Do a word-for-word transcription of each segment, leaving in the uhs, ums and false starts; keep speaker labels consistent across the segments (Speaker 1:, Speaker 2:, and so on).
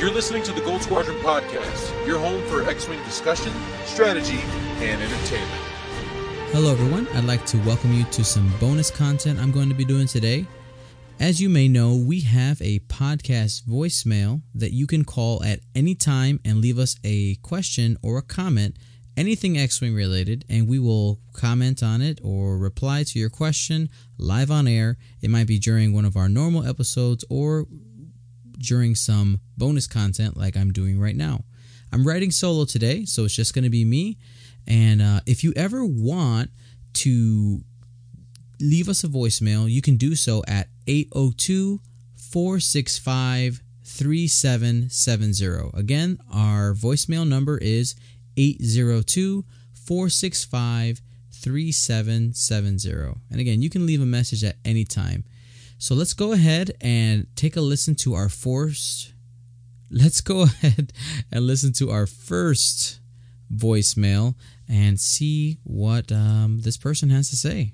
Speaker 1: You're listening to the Gold Squadron Podcast, your home for X-Wing discussion, strategy, and entertainment.
Speaker 2: Hello everyone, I'd like to welcome you to some bonus content I'm going to be doing today. As you may know, we have a podcast voicemail that you can call at any time and leave us a question or a comment, anything X-Wing related, and we will comment on it or reply to your question live on air. It might be during one of our normal episodes or during some bonus content like I'm doing right now. I'm writing solo today, so it's just going to be me. And uh, if you ever want to leave us a voicemail, you can do so at eight oh two, four six five, three seven seven zero. Again, our voicemail number is eight oh two, four six five, three seven seven zero. And again, you can leave a message at any time. So let's go ahead and take a listen to our first. Let's go ahead and listen to our first voicemail and see what um, this person has to say.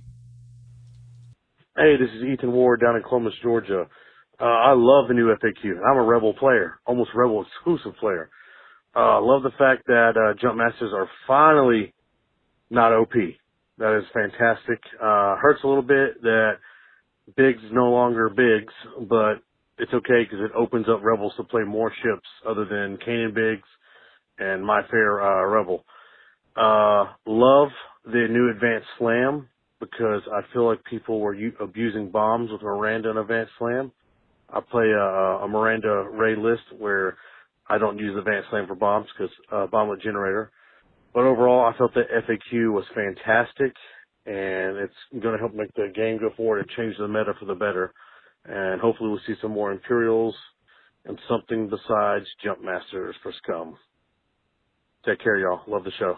Speaker 3: Hey, this is Ethan Ward down in Columbus, Georgia. Uh, I love the new F A Q. I'm a Rebel player, almost Rebel exclusive player. I uh, love the fact that uh, Jump Masters are finally not O P. That is fantastic. Uh, hurts a little bit that Biggs is no longer Biggs, but it's okay because it opens up Rebels to play more ships other than Kanan Biggs and My Fair uh, Rebel. Uh, love the new Advanced Slam because I feel like people were u- abusing bombs with Miranda and Advanced Slam. I play a, a Miranda Ray list where I don't use Advanced Slam for bombs because uh, bomblet generator. But overall, I felt that F A Q was fantastic, and it's going to help make the game go forward and change the meta for the better. And hopefully we'll see some more Imperials and something besides Jump Masters for Scum. Take care, y'all. Love the show.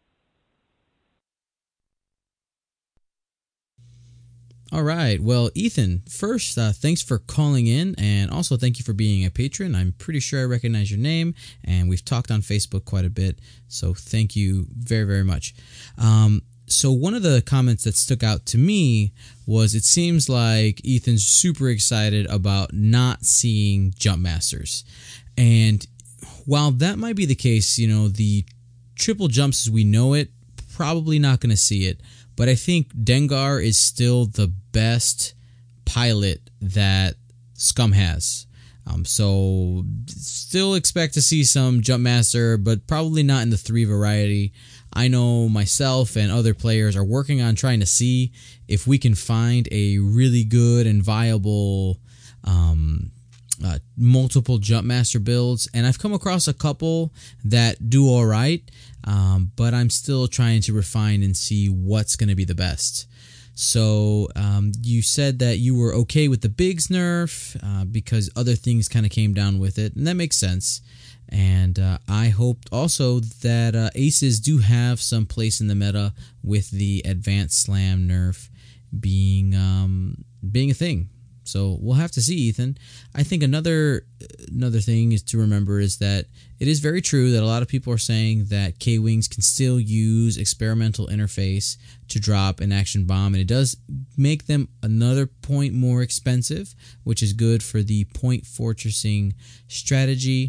Speaker 2: All right. Well, Ethan, first, uh, thanks for calling in, and also thank you for being a patron. I'm pretty sure I recognize your name, and we've talked on Facebook quite a bit, so thank you very, very much. Um, so one of the comments that stuck out to me was it seems like Ethan's super excited about not seeing Jump Masters. And while that might be the case, you know, the triple jumps as we know it, probably not going to see it. But I think Dengar is still the best pilot that Scum has. Um, so still expect to see some Jump Master, but probably not in the three variety. I know myself and other players are working on trying to see if we can find a really good and viable um, uh, multiple Jump Master builds. And I've come across a couple that do all right. Um, but I'm still trying to refine and see what's going to be the best. So um, you said that you were okay with the Biggs nerf uh, because other things kind of came down with it, and that makes sense. And uh, I hope also that uh, aces do have some place in the meta with the Advanced Slam nerf being um, being a thing. So we'll have to see, Ethan. I think another another thing is to remember is that it is very true that a lot of people are saying that K-Wings can still use experimental interface to drop an action bomb, and it does make them another point more expensive, which is good for the point fortressing strategy.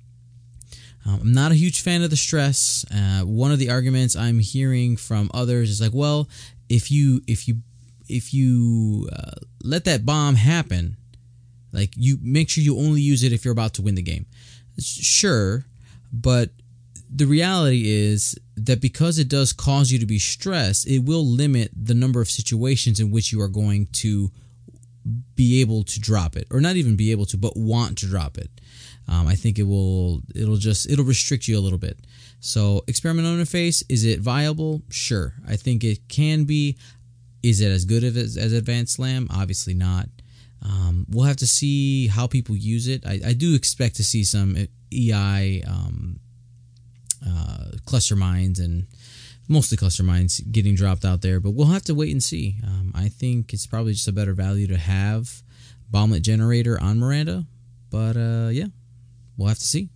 Speaker 2: Um, I'm not a huge fan of the stress. Uh, one of the arguments I'm hearing from others is like, well, if you if you if you uh, let that bomb happen, like you make sure you only use it if you're about to win the game. Sure, but the reality is that because it does cause you to be stressed, it will limit the number of situations in which you are going to be able to drop it, or not even be able to, but want to drop it. Um, I think it will, it'll just, it'll restrict you a little bit. So experimental interface, is it viable? Sure. I think it can be. Is it as good as, as Advanced Slam? Obviously not. Um, we'll have to see how people use it. I, I do expect to see some E I um, uh, cluster mines and mostly cluster mines getting dropped out there, but we'll have to wait and see. Um, I think it's probably just a better value to have Bomblet Generator on Miranda, but uh, yeah, we'll have to see.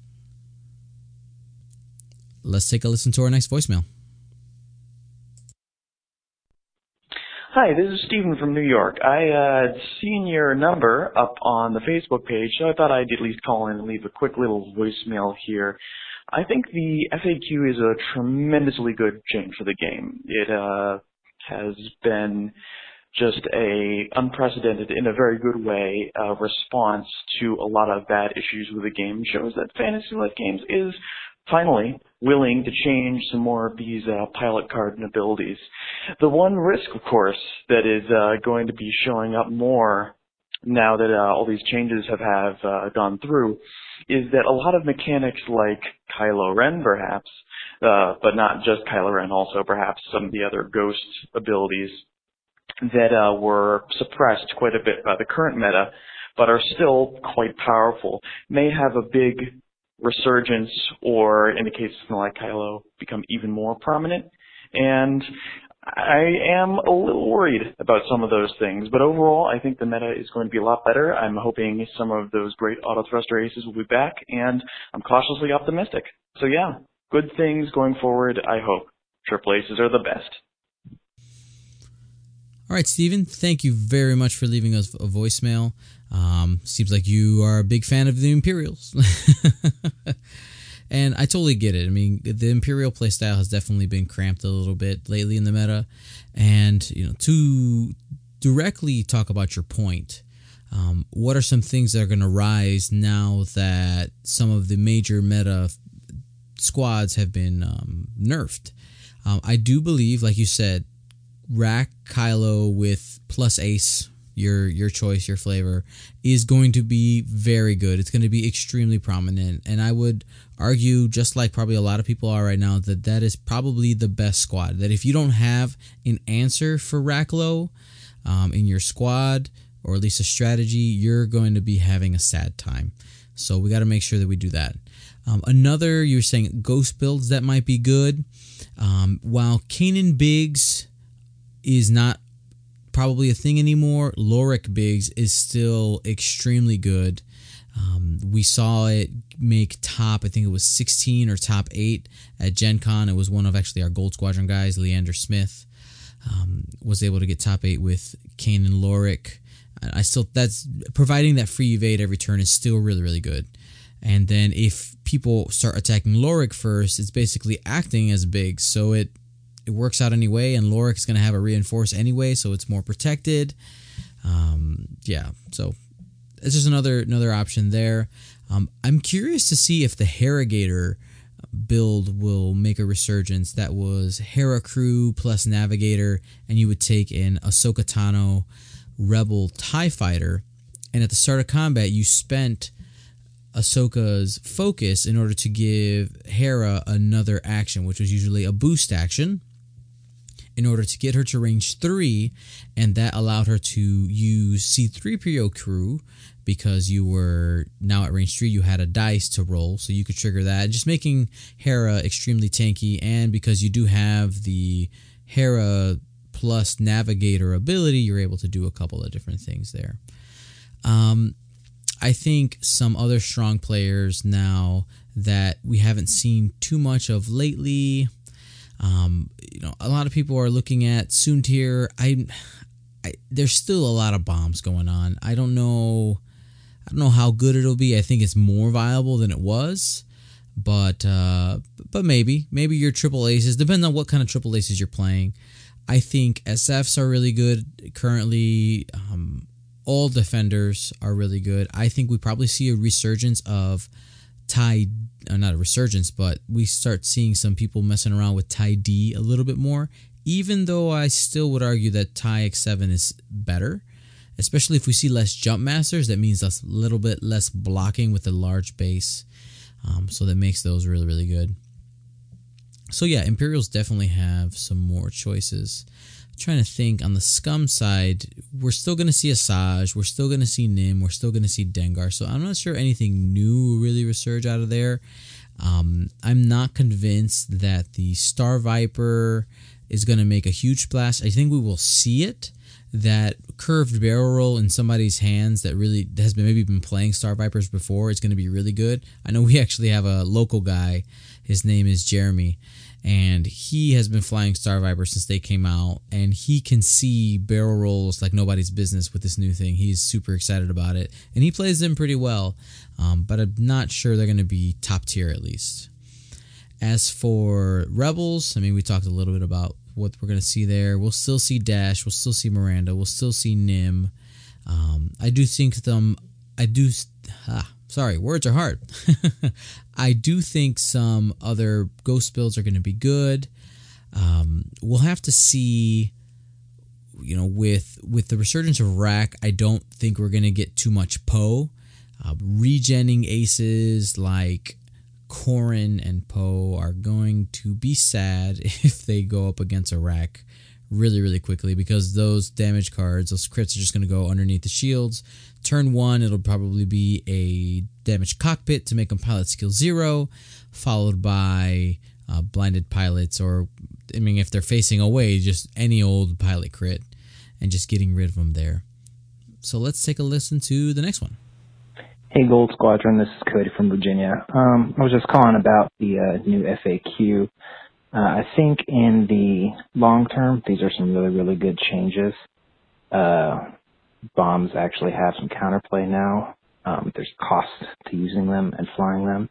Speaker 2: Let's take a listen to our next voicemail.
Speaker 4: Hi, this is Stephen from New York. I uh seen your number up on the Facebook page, so I thought I'd at least call in and leave a quick little voicemail here. I think the F A Q is a tremendously good change for the game. It uh has been just a unprecedented, in a very good way, uh, response to a lot of bad issues with the game. Shows that Fantasy Life Games is finally willing to change some more of these uh, pilot card abilities. The one risk, of course, that is uh, going to be showing up more now that uh, all these changes have, have uh, gone through is that a lot of mechanics like Kylo Ren, perhaps, uh, but not just Kylo Ren, also perhaps some of the other Ghost abilities that uh, were suppressed quite a bit by the current meta, but are still quite powerful, may have a big resurgence, or in the case of something like Kylo, become even more prominent. And I am a little worried about some of those things, but overall, I think the meta is going to be a lot better. I'm hoping some of those great auto thruster aces will be back, and I'm cautiously optimistic. So yeah, good things going forward, I hope. Triple aces are the best.
Speaker 2: All right, Steven, thank you very much for leaving us a voicemail. Um, seems like you are a big fan of the Imperials. And I totally get it. I mean, the Imperial playstyle has definitely been cramped a little bit lately in the meta. And, you know, to directly talk about your point, um, what are some things that are going to rise now that some of the major meta squads have been um, nerfed? Um, I do believe, like you said, Rack Kylo with plus Ace, your your choice, your flavor, is going to be very good. It's going to be extremely prominent, and I would argue, just like probably a lot of people are right now, that that is probably the best squad. That if you don't have an answer for Racklo um, in your squad, or at least a strategy, you're going to be having a sad time. So we got to make sure that we do that. Um, another, you're saying Ghost builds that might be good. Um, while Kanan Biggs is not probably a thing anymore, Lorik Biggs is still extremely good. Um, we saw it make top, I think it was sixteen or top eight at Gen Con. It was one of actually our Gold Squadron guys, Leander Smith, um, was able to get top eight with Kanan Lorik. I still, that's, providing that free evade every turn is still really, really good. And then if people start attacking Lorik first, it's basically acting as Biggs, so it It works out anyway, and Lorik's going to have a reinforce anyway, so it's more protected. Um, yeah, so it's just another another option there. Um, I'm curious to see if the Harrigator build will make a resurgence. That was Hera Crew plus Navigator, and you would take an Ahsoka Tano Rebel TIE Fighter, and at the start of combat, you spent Ahsoka's focus in order to give Hera another action, which was usually a boost action, in order to get her to range three, and that allowed her to use C three P O crew because you were now at range three, you had a dice to roll, so you could trigger that, just making Hera extremely tanky. And because you do have the Hera plus Navigator ability, you're able to do a couple of different things there. Um, I think some other strong players now that we haven't seen too much of lately, um, you know, a lot of people are looking at Soontir. I, I, there's still a lot of bombs going on. I don't know, I don't know how good it'll be. I think it's more viable than it was, but uh, but maybe, maybe your triple aces, depends on what kind of triple aces you're playing. I think S Fs are really good currently. Um, all defenders are really good. I think we probably see a resurgence of TIE, uh, not a resurgence, but we start seeing some people messing around with TIE D a little bit more, even though I still would argue that TIE X seven is better, especially if we see less jump masters. That means a little bit less blocking with a large base, um, so that makes those really, really good. So yeah, Imperials definitely have some more choices. Trying to think, on the Scum side, we're still going to see Asajj, we're still going to see Nim, we're still going to see Dengar, so I'm not sure anything new will really resurge out of there. Um, I'm not convinced that the Star Viper is going to make a huge splash. I think we will see it, that curved barrel roll in somebody's hands that really has been maybe been playing Star Vipers before. It's going to be really good. I know we actually have a local guy, his name is Jeremy, and he has been flying Star Viper since they came out, and he can see barrel rolls like nobody's business with this new thing. He's super excited about it, and he plays them pretty well, um, but I'm not sure they're going to be top tier at least. As for Rebels, I mean, we talked a little bit about what we're going to see there. We'll still see Dash, we'll still see Miranda, we'll still see Nim. Um, I do think them, I do, ah, sorry, words are hard. I do think some other ghost builds are going to be good. Um, we'll have to see, you know, with with the resurgence of Rack, I don't think we're going to get too much Poe. Uh, regenning aces like Corrin and Poe are going to be sad if they go up against a Rack really, really quickly, because those damage cards, those crits are just going to go underneath the shields. Turn one, it'll probably be a damaged cockpit to make them pilot skill zero, followed by uh, blinded pilots, or, I mean, if they're facing away, just any old pilot crit, and just getting rid of them there. So let's take a listen to the next one.
Speaker 5: Hey, Gold Squadron, this is Cody from Virginia. Um, I was just calling about the uh, new F A Q. Uh, I think in the long term, these are some really, really good changes. Uh, bombs actually have some counterplay now. Um, there's cost to using them and flying them.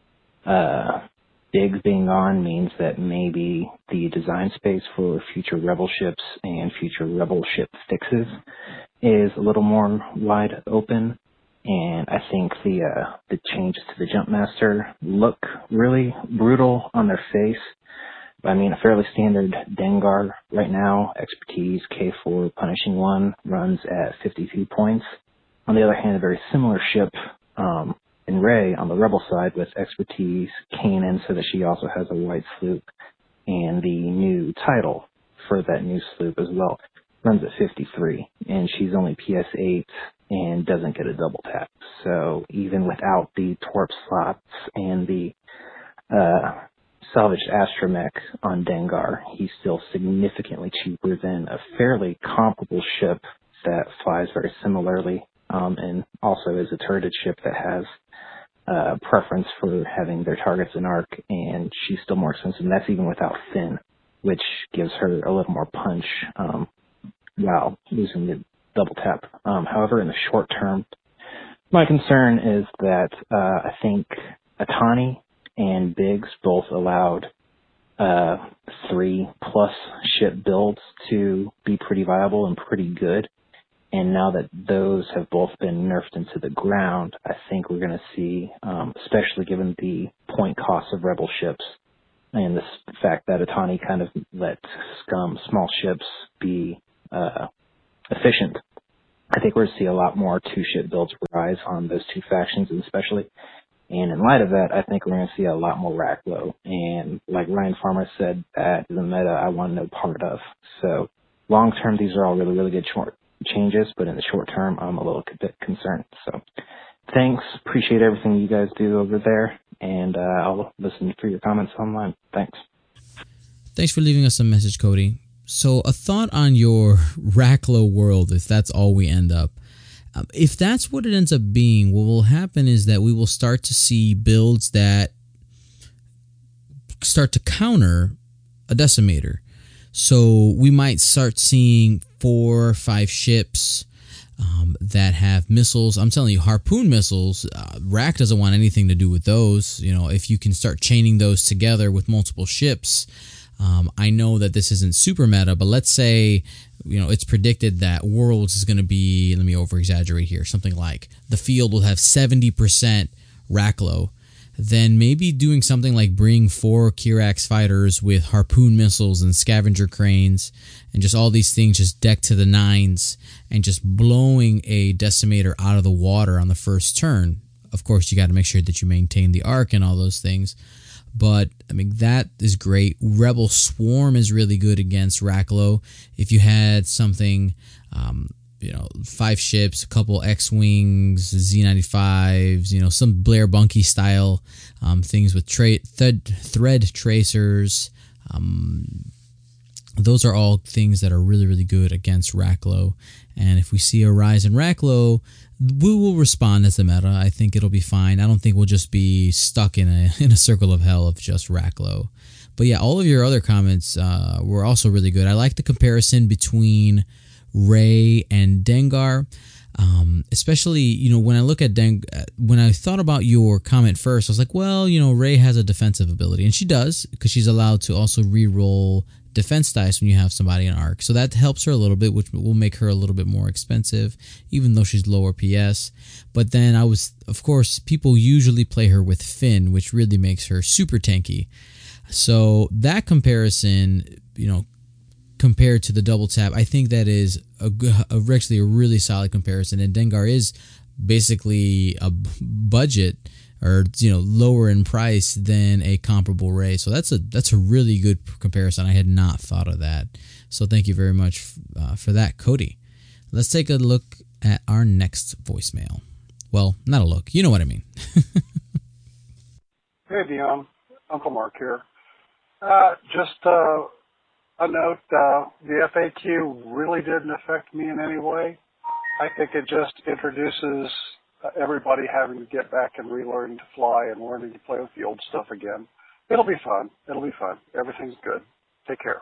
Speaker 5: Uh, Biggs being on means that maybe the design space for future Rebel ships and future Rebel ship fixes is a little more wide open. And I think the uh, the changes to the Jumpmaster look really brutal on their face. I mean, a fairly standard Dengar right now, expertise K four punishing one, runs at fifty-two points. On the other hand, a very similar ship um, in Rey on the Rebel side with expertise Kanan, so that she also has a white sloop, and the new title for that new sloop as well runs at fifty-three, and she's only P S eight and doesn't get a double tap. So even without the Torp slots and the uh, salvaged astromech on Dengar, he's still significantly cheaper than a fairly comparable ship that flies very similarly, um, and also is a turreted ship that has uh, preference for having their targets in arc, and she's still more expensive, and that's even without Finn, which gives her a little more punch um, while losing the double tap. Um, however, in the short term, my concern is that uh, I think Atani and Biggs both allowed uh, three plus ship builds to be pretty viable and pretty good. And now that those have both been nerfed into the ground, I think we're going to see, um, especially given the point cost of Rebel ships and the fact that Atani kind of let scum small ships be uh, efficient, I think we're going to see a lot more two-ship builds rise on those two factions especially. And in light of that, I think we're going to see a lot more Racklow. And like Ryan Farmer said, that is a meta I want no part of. So long-term, these are all really, really good short changes, but in the short term, I'm a little bit concerned. So thanks. Appreciate everything you guys do over there. And uh, I'll listen for your comments online. Thanks.
Speaker 2: Thanks for leaving us a message, Cody. So a thought on your Racklow world, if that's all we end up. Um, if that's what it ends up being, what will happen is that we will start to see builds that start to counter a Decimator. So we might start seeing four or five ships um, that have missiles. I'm telling you, Harpoon missiles, uh, Rack doesn't want anything to do with those. You know, if you can start chaining those together with multiple ships. Um, I know that this isn't super meta, but let's say, you know, it's predicted that Worlds is going to be, let me over-exaggerate here, something like the field will have seventy percent Racklow. Then maybe doing something like bring four Kirax fighters with Harpoon missiles and Scavenger cranes and just all these things just decked to the nines and just blowing a Decimator out of the water on the first turn. Of course, you got to make sure that you maintain the arc and all those things. But, I mean, that is great. Rebel Swarm is really good against Racklow. If you had something, um, you know, five ships, a couple X-Wings, Z ninety-fives, you know, some Blair Bunky style um, things with tra- thread, thread tracers. Um, those are all things that are really, really good against Racklow. And if we see a rise in Racklow, we will respond as the meta. I think it'll be fine. I don't think we'll just be stuck in a in a circle of hell of just Racklow. But yeah, all of your other comments uh, were also really good. I like the comparison between Ray and Dengar. Um, especially, you know, when I look at Deng, when I thought about your comment first, I was like, well, you know, Ray has a defensive ability, and she does, because she's allowed to also re-roll defense dice when you have somebody in arc. So that helps her a little bit, which will make her a little bit more expensive, even though she's lower P S. But then I was, of course, people usually play her with Finn, which really makes her super tanky. So that comparison, you know, compared to the double tap, I think that is a, a actually a really solid comparison. And Dengar is basically a budget, or you know, lower in price than a comparable Ray. So that's a that's a really good comparison. I had not thought of that. So thank you very much uh, for that, Cody. Let's take a look at our next voicemail. Well, not a look. You know what I mean.
Speaker 6: Hey, Dion. Uncle Mark here. Uh, just uh, a note, uh, the F A Q really didn't affect me in any way. I think it just introduces uh, everybody having to get back and relearning to fly and learning to play with the old stuff again. It'll be fun. It'll be fun. Everything's good. Take care.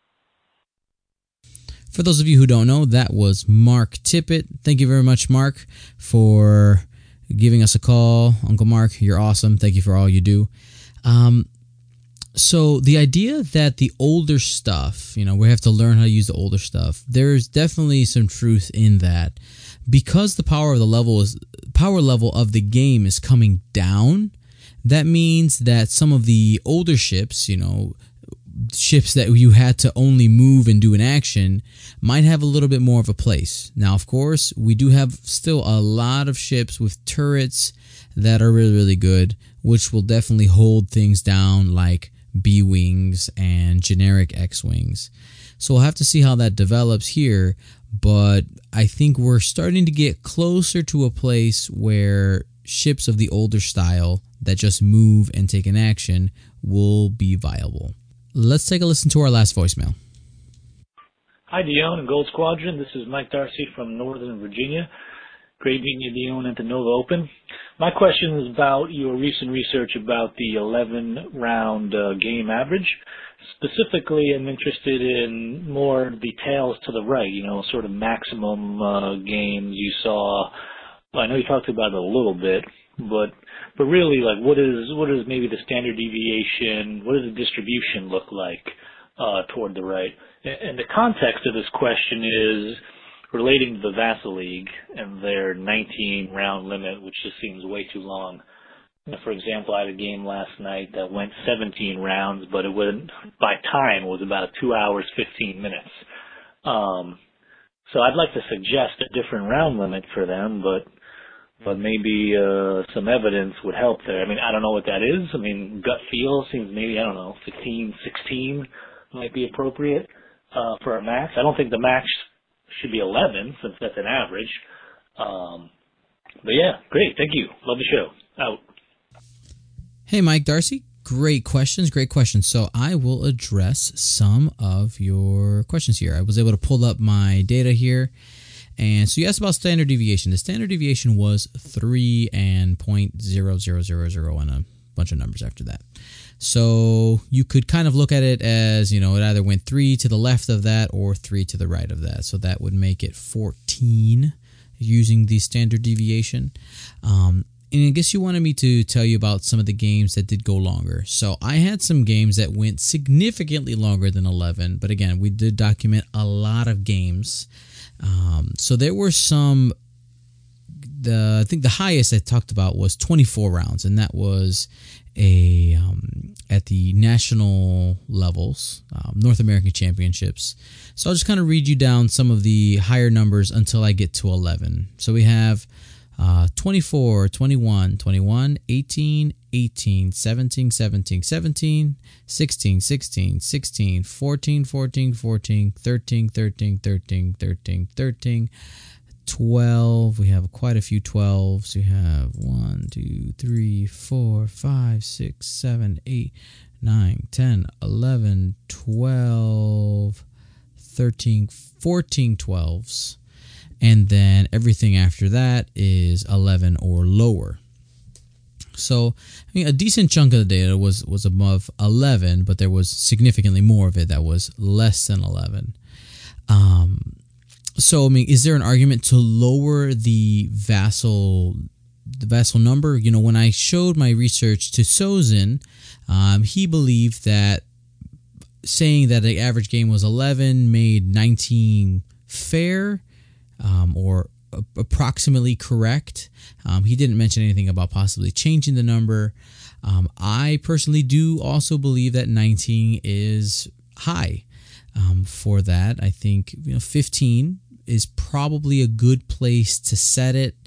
Speaker 2: For those of you who don't know, that was Mark Tippett. Thank you very much, Mark, for giving us a call. Uncle Mark, you're awesome. Thank you for all you do. Um, so the idea that the older stuff, you know, we have to learn how to use the older stuff, there's definitely some truth in that. Because the power of the level is power level of the game is coming down, that means that some of the older ships, you know, ships that you had to only move and do an action, might have a little bit more of a place. Now, of course, we do have still a lot of ships with turrets that are really, really good, which will definitely hold things down like B-Wings and generic X-Wings. So we'll have to see how that develops here, but I think we're starting to get closer to a place where ships of the older style that just move and take an action will be viable. Let's take a listen to our last voicemail.
Speaker 7: Hi, Dion and Gold Squadron. This is Mike Darcy from Northern Virginia. Great meeting you, Dion, at the Nova Open. My question is about your recent research about the eleven-round uh, game average. Specifically, I'm interested in more details to the right, you know, sort of maximum uh, games you saw. Well, I know you talked about it a little bit, but but really, like, what is what is maybe the standard deviation? What does the distribution look like uh, toward the right? And the context of this question is relating to the Vassal League and their nineteen-round limit, which just seems way too long. For example, I had a game last night that went seventeen rounds, but it went, by time, it was about two hours, fifteen minutes. Um, so I'd like to suggest a different round limit for them, but but maybe uh, some evidence would help there. I mean, I don't know what that is. I mean, gut feel seems maybe, I don't know, fifteen, sixteen might be appropriate uh, for a max. I don't think the max should be eleven, since that's an average. Um, but yeah, great. Thank you. Love the show. Out.
Speaker 2: Hey, Mike Darcy. Great questions. Great questions. So I will address some of your questions here. I was able to pull up my data here. And so you asked about standard deviation. The standard deviation was three and point zero zero zero zero and a bunch of numbers after that. So you could kind of look at it as, you know, it either went three to the left of that or three to the right of that. So that would make it fourteen using the standard deviation. Um, and I guess you wanted me to tell you about some of the games that did go longer. So I had some games that went significantly longer than eleven. But again, we did document a lot of games. Um, so there were some, the, I think the highest I talked about was twenty-four rounds, and that was a um, at the national levels, um, North American Championships. So I'll just kind of read you down some of the higher numbers until I get to eleven. So we have uh, twenty-four, twenty-one, twenty-one, eighteen, eighteen, seventeen, seventeen, seventeen, sixteen, sixteen, sixteen, fourteen, fourteen, fourteen, thirteen, thirteen, thirteen, thirteen, thirteen, twelve. We have quite a few twelves. We have one, two, three, four, five, six, seven, eight, nine, ten, eleven, twelve, thirteen, fourteen twelves. And then everything after that is eleven or lower. So, I mean, a decent chunk of the data was, was above eleven, but there was significantly more of it that was less than eleven. Um, so, I mean, is there an argument to lower the vassal the vassal number? You know, when I showed my research to Sozin, um, he believed that saying that the average game was eleven made nineteen fair, um, or approximately correct. Um, he didn't mention anything about possibly changing the number. Um, I personally do also believe that nineteen is high um, for that. I think you know fifteen is probably a good place to set it.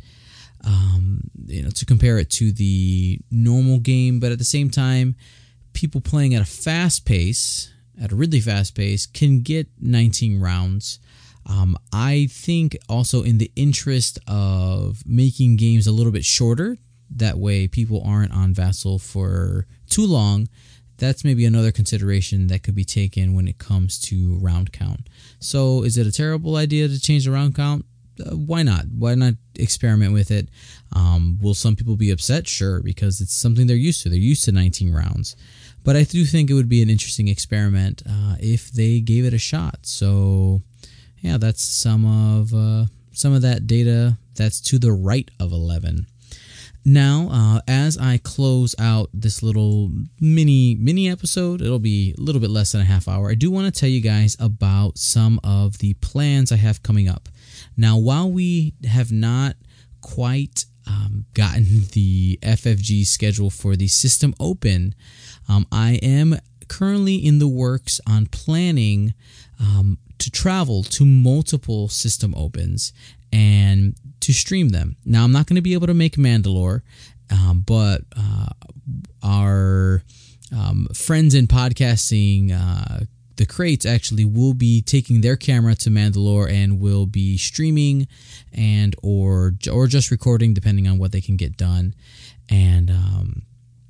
Speaker 2: Um, you know, to compare it to the normal game, but at the same time, people playing at a fast pace, at a really fast pace, can get nineteen rounds. Um, I think also in the interest of making games a little bit shorter, that way people aren't on Vassal for too long, that's maybe another consideration that could be taken when it comes to round count. So is it a terrible idea to change the round count? Uh, why not? Why not experiment with it? Um, will some people be upset? Sure, because it's something they're used to. They're used to nineteen rounds. But I do think it would be an interesting experiment uh, if they gave it a shot. So yeah, that's some of uh, some of that data that's to the right of eleven. Now, uh, as I close out this little mini mini episode, it'll be a little bit less than a half hour. I do want to tell you guys about some of the plans I have coming up. Now, while we have not quite um, gotten the F F G schedule for the System Open, um, I am currently in the works on planning um, to travel to multiple System Opens and to stream them. Now, I'm not going to be able to make Mandalore, um, but uh, our um, friends in podcasting, uh, the Crates, actually will be taking their camera to Mandalore and will be streaming and or or just recording, depending on what they can get done. And um,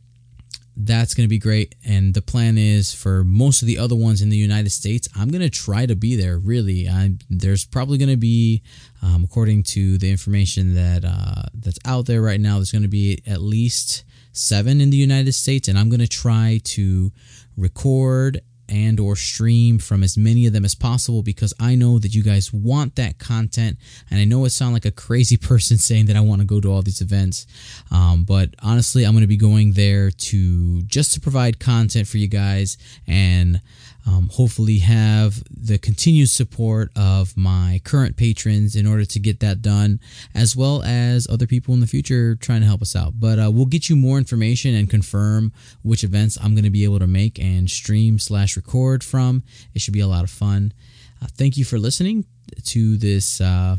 Speaker 2: that's going to be great. And the plan is for most of the other ones in the United States, I'm going to try to be there, really. I, there's probably going to be, um, according to the information that uh, that's out there right now, there's going to be at least seven in the United States. And I'm going to try to record and or stream from as many of them as possible, because I know that you guys want that content. And I know it sounds like a crazy person saying that I want to go to all these events, um, but honestly, I'm going to be going there to just to provide content for you guys, and um, hopefully have the continued support of my current patrons in order to get that done, as well as other people in the future trying to help us out. But uh, we'll get you more information and confirm which events I'm going to be able to make and stream slash record from. It should be a lot of fun. Uh, thank you for listening to this uh,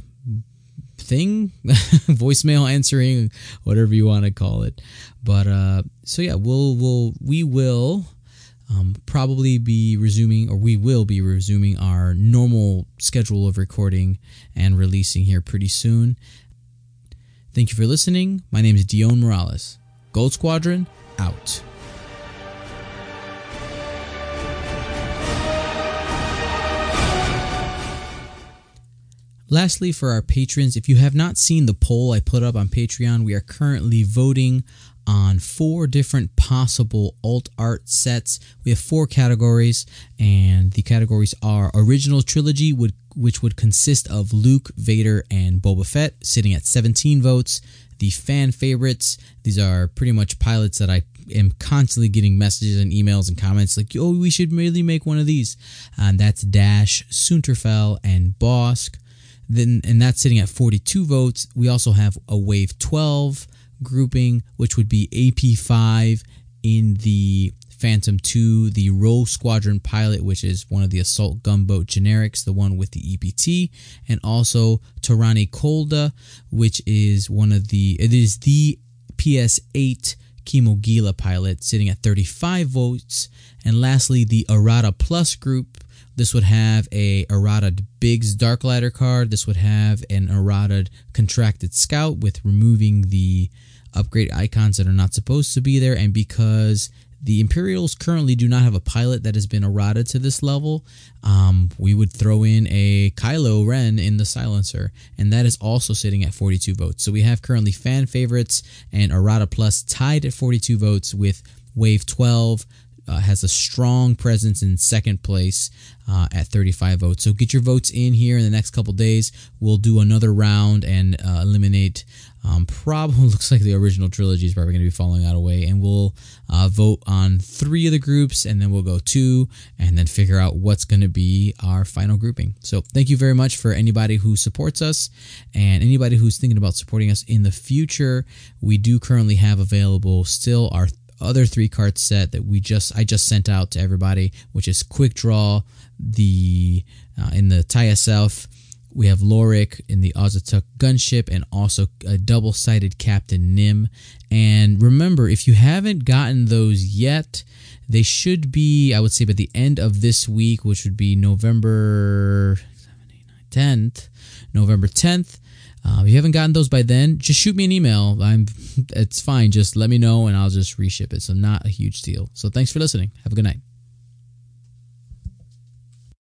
Speaker 2: thing, voicemail answering, whatever you want to call it. But uh, so yeah, we'll we'll we will. Um, probably be resuming, or we will be resuming our normal schedule of recording and releasing here pretty soon. Thank you for listening. My name is Dion Morales. Gold Squadron, out. Lastly, for our patrons, if you have not seen the poll I put up on Patreon, we are currently voting on four different possible alt art sets. We have four categories, and the categories are Original Trilogy, would, which would consist of Luke, Vader, and Boba Fett, sitting at seventeen votes. The Fan Favorites, these are pretty much pilots that I am constantly getting messages and emails and comments like, oh, we should really make one of these. And that's Dash, Sunterfell, and Bosk. Then, and that's sitting at forty-two votes. We also have a Wave twelve grouping, which would be A P five in the Phantom two, the Rogue Squadron pilot, which is one of the assault gunboat generics, the one with the E P T, and also Torani Kolda, which is one of the, it is the P S eight Kimo Gila pilot, sitting at thirty-five votes. And lastly, the Arata Plus group. This would have a Arata Biggs Darklighter card. This would have an Arata Contracted Scout with removing the upgrade icons that are not supposed to be there. And because The Imperials currently do not have a pilot that has been errata to this level. Um, we would throw in a Kylo Ren in the silencer, and that is also sitting at forty-two votes. So we have currently fan favorites and errata plus tied at forty-two votes, with Wave twelve uh, has a strong presence in second place uh, at thirty-five votes. So get your votes in here in the next couple days. We'll do another round and uh, eliminate um, probably looks like the original trilogy is probably going to be falling out of way, and we'll uh, vote on three of the groups, and then we'll go two and then figure out what's going to be our final grouping. So thank you very much for anybody who supports us and anybody who's thinking about supporting us in the future. We do currently have available still our other three card set that we just I just sent out to everybody, which is Quick Draw, the uh, in the T I A South. We have Lorik in the Auzituck gunship, and also a double-sided Captain Nim. And remember, if you haven't gotten those yet, they should be, I would say, by the end of this week, which would be November tenth. November tenth. Uh, if you haven't gotten those by then, just shoot me an email. I'm, it's fine. Just let me know, and I'll just reship it. So not a huge deal. So thanks for listening. Have a good night.